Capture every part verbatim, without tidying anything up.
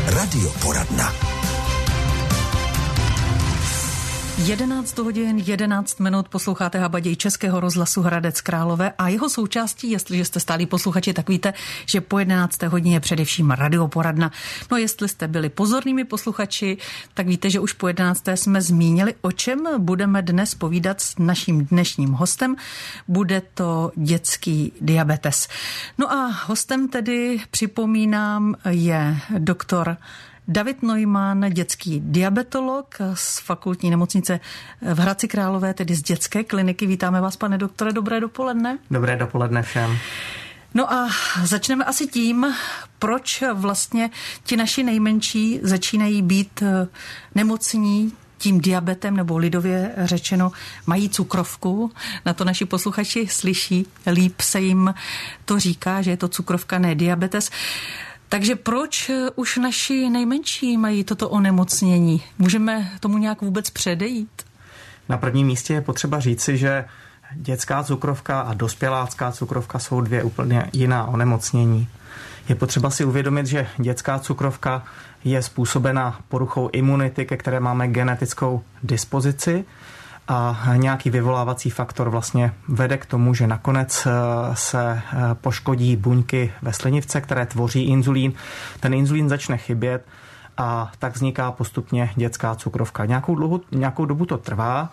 Radioporadna. jedenáct hodin jedenáct minut, posloucháte Habaděj Českého rozhlasu Hradec Králové a jeho součástí, jestliže jste stálí posluchači, tak víte, že po jedenácté hodině je především radioporadna. No jestli jste byli pozornými posluchači, tak víte, že už po jedenácté jsme zmínili, o čem budeme dnes povídat s naším dnešním hostem. Bude to dětský diabetes. No a hostem tedy, připomínám, je doktor David Neumann, dětský diabetolog z fakultní nemocnice v Hradci Králové, tedy z dětské kliniky. Vítáme vás, pane doktore, dobré dopoledne. Dobré dopoledne všem. No a začneme asi tím, proč vlastně ti naši nejmenší začínají být nemocní tím diabetem, nebo lidově řečeno, mají cukrovku. Na to naši posluchači slyší, líp se jim to říká, že je to cukrovka, ne diabetes. Takže proč už naši nejmenší mají toto onemocnění? Můžeme tomu nějak vůbec předejít? Na prvním místě je potřeba říci, že dětská cukrovka a dospělácká cukrovka jsou dvě úplně jiná onemocnění. Je potřeba si uvědomit, že dětská cukrovka je způsobena poruchou imunity, ke které máme genetickou dispozici, a nějaký vyvolávací faktor vlastně vede k tomu, že nakonec se poškodí buňky ve slinivce, které tvoří inzulín. Ten inzulín začne chybět a tak vzniká postupně dětská cukrovka. Nějakou, dlouho, nějakou dobu to trvá,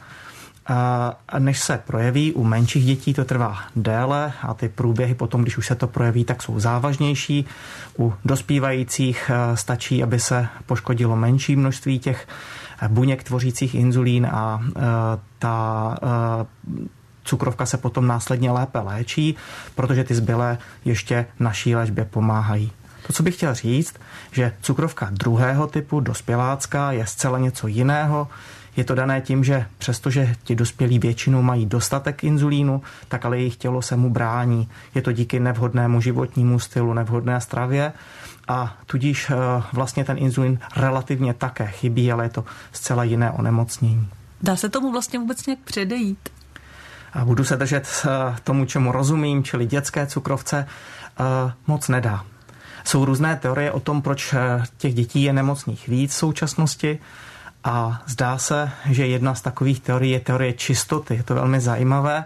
a než se projeví. U menších dětí to trvá déle a ty průběhy potom, když už se to projeví, tak jsou závažnější. U dospívajících stačí, aby se poškodilo menší množství těch buněk tvořících inzulín a ta cukrovka se potom následně lépe léčí, protože ty zbylé ještě naší léčbě pomáhají. To, co bych chtěl říct, že cukrovka druhého typu, dospělácká, je zcela něco jiného. Je to dané tím, že přestože ti dospělí většinou mají dostatek inzulínu, tak ale jejich tělo se mu brání. Je to díky nevhodnému životnímu stylu, nevhodné stravě a tudíž vlastně ten inzulín relativně také chybí, ale je to zcela jiné onemocnění. Dá se tomu vlastně vůbec nějak předejít? A budu se držet tomu, čemu rozumím, čili dětské cukrovce, moc nedá. Jsou různé teorie o tom, proč těch dětí je nemocných víc v současnosti. A zdá se, že jedna z takových teorií je teorie čistoty. Je to velmi zajímavé.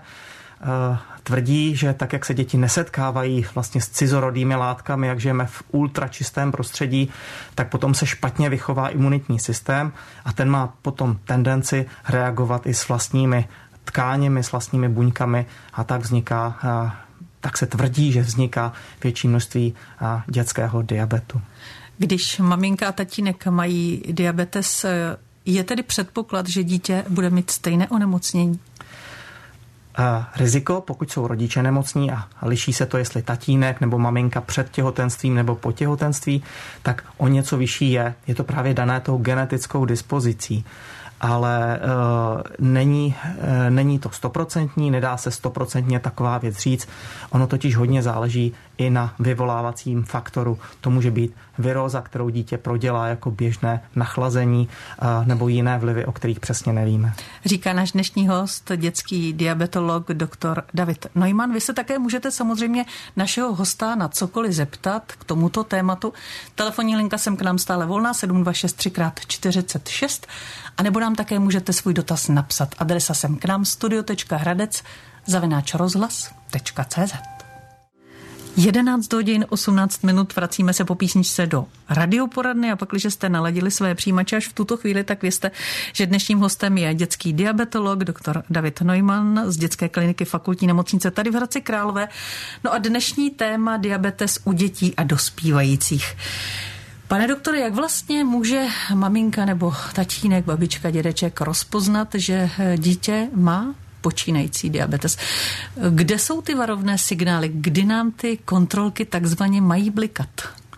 Tvrdí, že tak, jak se děti nesetkávají vlastně s cizorodými látkami, jak žijeme v ultračistém prostředí, tak potom se špatně vychová imunitní systém a ten má potom tendenci reagovat i s vlastními tkáněmi, s vlastními buňkami a tak vzniká, tak se tvrdí, že vzniká větší množství dětského diabetu. Když maminka a tatínek mají diabetes, je tedy předpoklad, že dítě bude mít stejné onemocnění? Riziko, pokud jsou rodiče nemocní a liší se to, jestli tatínek nebo maminka před těhotenstvím nebo po těhotenství, tak o něco vyšší je. Je to právě dané tou genetickou dispozicí. Ale uh, není, uh, není to stoprocentní, nedá se stoprocentně taková věc říct. Ono totiž hodně záleží i na vyvolávacím faktoru. To může být viróza, kterou dítě prodělá jako běžné nachlazení uh, nebo jiné vlivy, o kterých přesně nevíme. Říká náš dnešní host, dětský diabetolog doktor David Neumann. Vy se také můžete samozřejmě našeho hosta na cokoliv zeptat k tomuto tématu. Telefonní linka sem k nám stále volná sedm dva šest tři krát čtyřicet šest a nebo nám také můžete svůj dotaz napsat. Adresa sem k nám studio tečka hradec zavináč rozhlas tečka cé zet. jedenáct hodin osmnáct minut, vracíme se po písničce do radioporadny a pak, když jste naladili své přijímače až v tuto chvíli, tak vězte, že dnešním hostem je dětský diabetolog doktor David Neumann z dětské kliniky fakultní nemocnice tady v Hradci Králové. No a dnešní téma diabetes u dětí a dospívajících. Pane doktore, jak vlastně může maminka nebo tatínek, babička, dědeček rozpoznat, že dítě má počínající diabetes? Kde jsou ty varovné signály? Kdy nám ty kontrolky takzvaně mají blikat?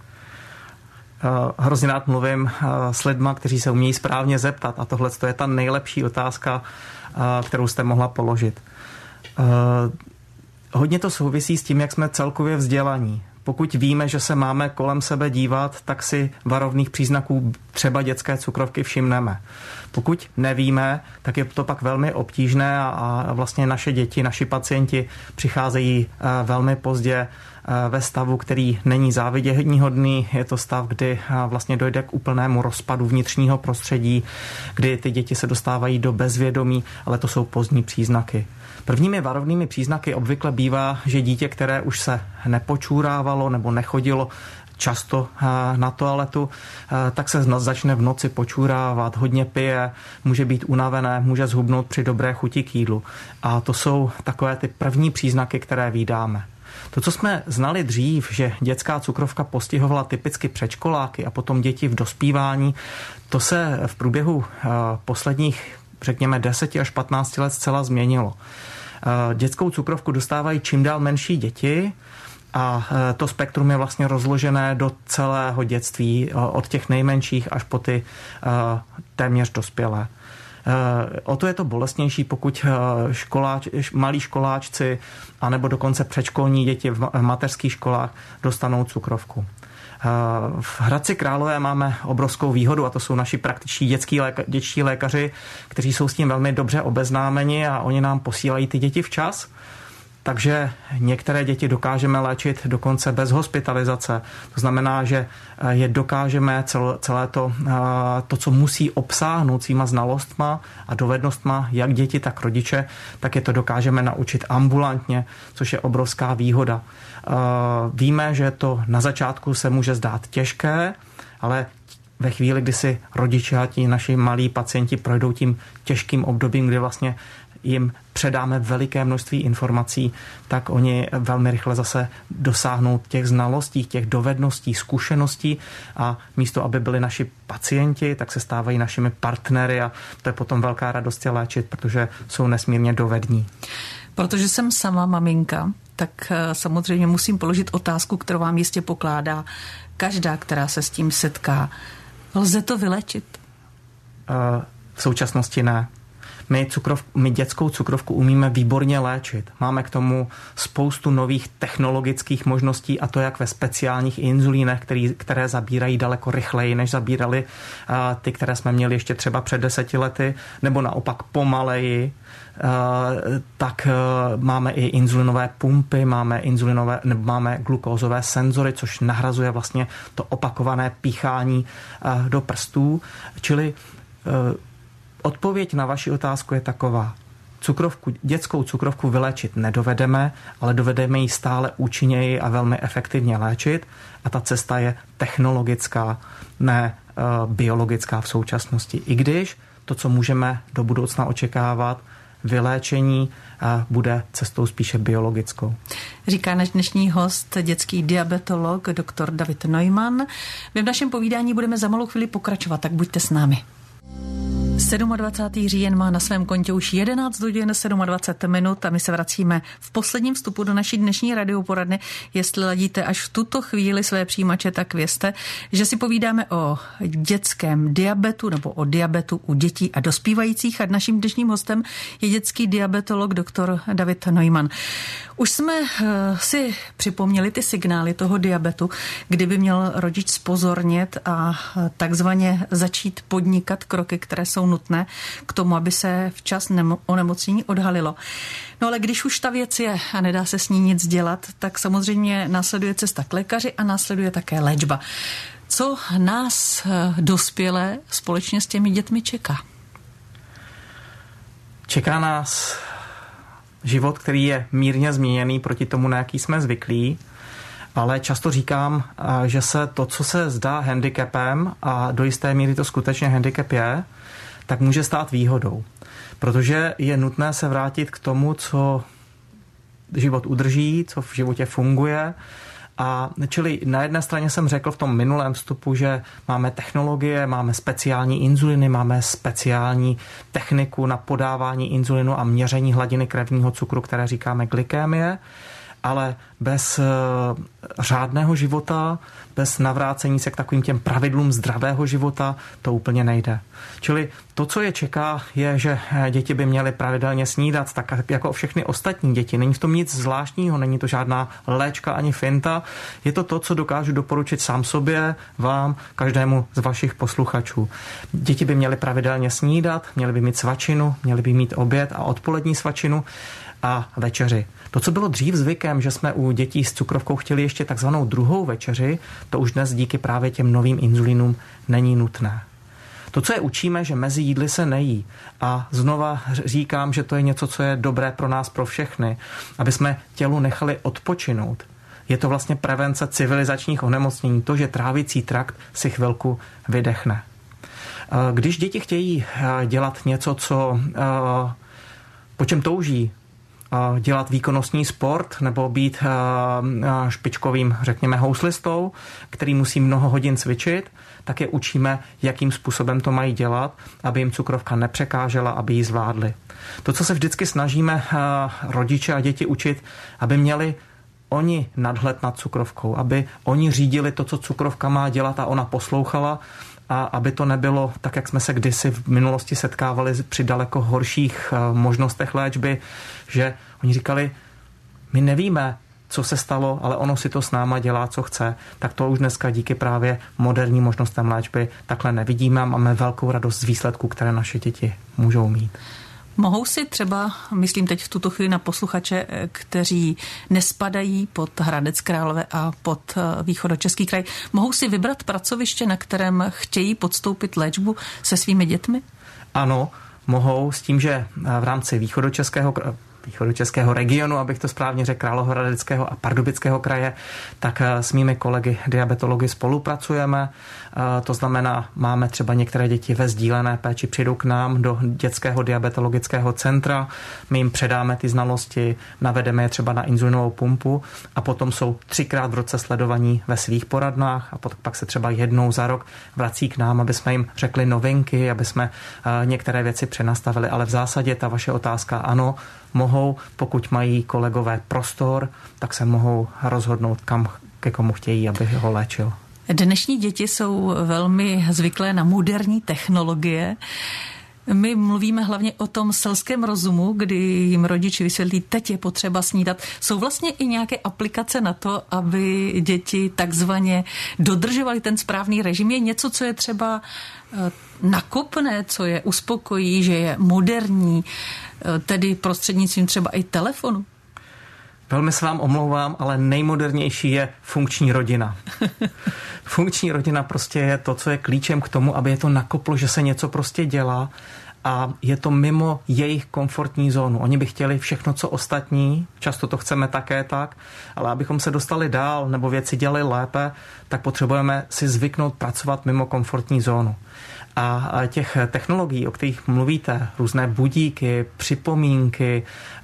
Hrozně rád mluvím s lidma, kteří se umějí správně zeptat a tohle je ta nejlepší otázka, kterou jste mohla položit. Hodně to souvisí s tím, jak jsme celkově vzdělaní. pokud víme, že se máme kolem sebe dívat, tak si varovných příznaků třeba dětské cukrovky všimneme. Pokud nevíme, tak je to pak velmi obtížné a vlastně naše děti, naši pacienti přicházejí velmi pozdě ve stavu, který není záviděníhodný. Je to stav, kdy vlastně dojde k úplnému rozpadu vnitřního prostředí, kdy ty děti se dostávají do bezvědomí, ale to jsou pozdní příznaky. Prvními varovnými příznaky obvykle bývá, že dítě, které už se nepočůrávalo nebo nechodilo často na toaletu, tak se začne v noci počůrávat, hodně pije, může být unavené, může zhubnout při dobré chuti k jídlu. A to jsou takové ty první příznaky, které vídáme. To, co jsme znali dřív, že dětská cukrovka postihovala typicky předškoláky a potom děti v dospívání, to se v průběhu posledních, řekněme, deseti až patnácti let zcela změnilo. Dětskou cukrovku dostávají čím dál menší děti a to spektrum je vlastně rozložené do celého dětství, od těch nejmenších až po ty téměř dospělé. O to je to bolestnější, pokud školáč, malí školáčci anebo dokonce předškolní děti v mateřských školách dostanou cukrovku. V Hradci Králové máme obrovskou výhodu a to jsou naši praktičtí dětský léka, dětští lékaři, kteří jsou s tím velmi dobře obeznámeni a oni nám posílají ty děti včas. Takže některé děti dokážeme léčit dokonce bez hospitalizace. To znamená, že je dokážeme celé to, to, co musí obsáhnout svýma znalostma a dovednostma, jak děti, tak rodiče, tak je to dokážeme naučit ambulantně, což je obrovská výhoda. Víme, že to na začátku se může zdát těžké, ale ve chvíli, kdy si rodiče a ti naši malí pacienti projdou tím těžkým obdobím, kdy vlastně jim předáme veliké množství informací, tak oni velmi rychle zase dosáhnou těch znalostí, těch dovedností, zkušeností a místo, aby byli naši pacienti, tak se stávají našimi partnery a to je potom velká radost je léčit, protože jsou nesmírně dovední. Protože jsem sama maminka, tak samozřejmě musím položit otázku, kterou vám jistě pokládá každá, která se s tím setká. Lze to vylečit? V současnosti ne. My, cukrov, my dětskou cukrovku umíme výborně léčit. Máme k tomu spoustu nových technologických možností a to jak ve speciálních inzulínech, který, které zabírají daleko rychleji, než zabírali uh, ty, které jsme měli ještě třeba před deseti lety, nebo naopak pomaleji. Uh, tak uh, máme i inzulinové pumpy, máme inzulinové, nebo máme glukózové senzory, což nahrazuje vlastně to opakované píchání uh, do prstů. Čili uh, odpověď na vaši otázku je taková. Cukrovku, dětskou cukrovku vyléčit nedovedeme, ale dovedeme ji stále účinněji a velmi efektivně léčit a ta cesta je technologická, ne uh, biologická v současnosti. I když to, co můžeme do budoucna očekávat, vyléčení uh, bude cestou spíše biologickou. Říká náš dnešní host, dětský diabetolog, doktor David Neumann. My v našem povídání budeme za malou chvíli pokračovat, tak buďte s námi. dvacátého sedmého říjen má na svém kontě už jedenáct hodin dvacet sedm minut a my se vracíme v posledním vstupu do naší dnešní radioporadny. Jestli ladíte až v tuto chvíli své přijímače, tak vězte, že si povídáme o dětském diabetu nebo o diabetu u dětí a dospívajících a naším dnešním hostem je dětský diabetolog doktor David Neumann. Už jsme si připomněli ty signály toho diabetu, kdyby měl rodič zpozornět a takzvaně začít podnikat kroky, které jsou nutné k tomu, aby se včas nemo- onemocnění odhalilo. No ale když už ta věc je a nedá se s ní nic dělat, tak samozřejmě následuje cesta k lékaři a následuje také léčba. Co nás dospělé společně s těmi dětmi čeká? Čeká nás život, který je mírně změněný proti tomu, na jaký jsme zvyklí, ale často říkám, že se to, co se zdá handicapem, a do jisté míry to skutečně handicap je, tak může stát výhodou. Protože je nutné se vrátit k tomu, co život udrží, co v životě funguje. A čili na jedné straně jsem řekl v tom minulém vstupu, že máme technologie, máme speciální inzuliny, máme speciální techniku na podávání inzulinu a měření hladiny krevního cukru, které říkáme glykémie. ale bez řádného života, bez navrácení se k takovým těm pravidlům zdravého života, to úplně nejde. Čili to, co je čeká, je, že děti by měly pravidelně snídat, tak jako všechny ostatní děti. Není v tom nic zvláštního, není to žádná léčka ani finta. Je to to, co dokážu doporučit sám sobě, vám, každému z vašich posluchačů. Děti by měly pravidelně snídat, měly by mít svačinu, měly by mít oběd a odpolední svačinu a večeři. To, co bylo dřív zvykem, že jsme u dětí s cukrovkou chtěli ještě takzvanou druhou večeři, to už dnes díky právě těm novým inzulínům není nutné. To, co je učíme, že mezi jídly se nejí. A znova říkám, že to je něco, co je dobré pro nás, pro všechny, aby jsme tělu nechali odpočinout. Je to vlastně prevence civilizačních onemocnění, to, že trávicí trakt si chvilku vydechne. Když děti chtějí dělat něco, co, po čem touží, dělat výkonnostní sport nebo být špičkovým, řekněme, houslistou, který musí mnoho hodin cvičit, tak je učíme, jakým způsobem to mají dělat, aby jim cukrovka nepřekážela, aby ji zvládli. To, co se vždycky snažíme rodiče a děti učit, aby měli oni nadhled nad cukrovkou, aby oni řídili to, co cukrovka má dělat a ona poslouchala, a aby to nebylo tak, jak jsme se kdysi v minulosti setkávali při daleko horších možnostech léčby, že oni říkali, my nevíme, co se stalo, ale ono si to s náma dělá, co chce. Tak to už dneska díky právě moderním možnostem léčby takhle nevidíme a máme velkou radost z výsledků, které naše děti můžou mít. Mohou si třeba, myslím teď v tuto chvíli na posluchače, kteří nespadají pod Hradec Králové a pod Východočeský kraj, mohou si vybrat pracoviště, na kterém chtějí podstoupit léčbu se svými dětmi? Ano, mohou, s tím, že v rámci Východočeského východočeského regionu, abych to správně řekl, Královéhradeckého a Pardubického kraje, tak s mými kolegy diabetology spolupracujeme. To znamená, máme třeba některé děti ve sdílené péči, přijdou k nám do dětského diabetologického centra, my jim předáme ty znalosti, navedeme je třeba na inzulinovou pumpu a potom jsou třikrát v roce sledovaní ve svých poradnách a pak se třeba jednou za rok vrací k nám, aby jsme jim řekli novinky, aby jsme některé věci přenastavili, ale v zásadě ta vaše otázka ano, mohou, pokud mají kolegové prostor, tak se mohou rozhodnout, kam ke komu chtějí, aby ho léčil. Dnešní děti jsou velmi zvyklé na moderní technologie. My mluvíme hlavně o tom selském rozumu, kdy jim rodiči vysvětlí, teď je potřeba snídat. Jsou vlastně i nějaké aplikace na to, aby děti takzvaně dodržovaly ten správný režim. Je něco, co je třeba nakopné, co je uspokojí, že je moderní, tedy prostřednictvím třeba i telefonu? Velmi se vám omlouvám, ale nejmodernější je funkční rodina. Funkční rodina prostě je to, co je klíčem k tomu, aby je to nakoplo, že se něco prostě dělá a je to mimo jejich komfortní zónu. Oni by chtěli všechno, co ostatní, často to chceme také tak, ale abychom se dostali dál nebo věci dělali lépe, tak potřebujeme si zvyknout pracovat mimo komfortní zónu. A těch technologií, o kterých mluvíte, různé budíky, připomínky,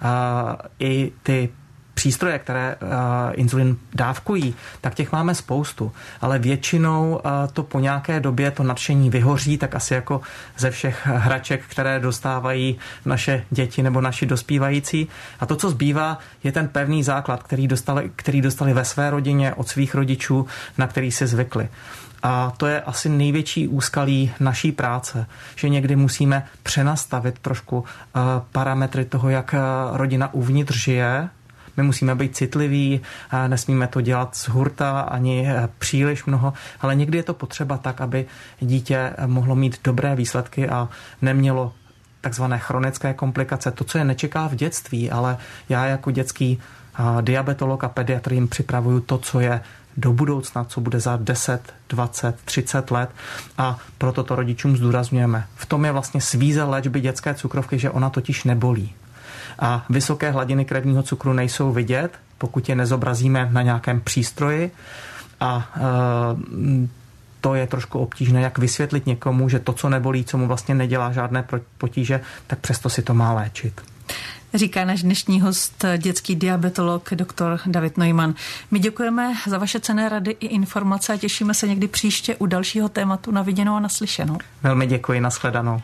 i ty přístroje, které uh, inzulin dávkují, tak těch máme spoustu. Ale většinou uh, to po nějaké době to nadšení vyhoří, tak asi jako ze všech hraček, které dostávají naše děti nebo naši dospívající. A to, co zbývá, je ten pevný základ, který dostali, který dostali ve své rodině od svých rodičů, na který si zvykli. A to je asi největší úskalí naší práce, že někdy musíme přenastavit trošku uh, parametry toho, jak uh, rodina uvnitř žije. My musíme být citliví, nesmíme to dělat z hurta ani příliš mnoho, ale někdy je to potřeba tak, aby dítě mohlo mít dobré výsledky a nemělo takzvané chronické komplikace. To, co je nečeká v dětství, ale já jako dětský diabetolog a pediatr jim připravuju to, co je do budoucna, co bude za deset, dvacet, třicet let a proto to rodičům zdůrazňujeme. V tom je vlastně svízel léčby dětské cukrovky, že ona totiž nebolí. A vysoké hladiny krevního cukru nejsou vidět, pokud je nezobrazíme na nějakém přístroji a e, to je trošku obtížné, jak vysvětlit někomu, že to, co nebolí, co mu vlastně nedělá žádné potíže, tak přesto si to má léčit. Říká náš dnešní host, dětský diabetolog doktor David Neumann. My děkujeme za vaše cenné rady i informace a těšíme se někdy příště u dalšího tématu. Na viděnou a naslyšenou. Velmi děkuji, nashledanou.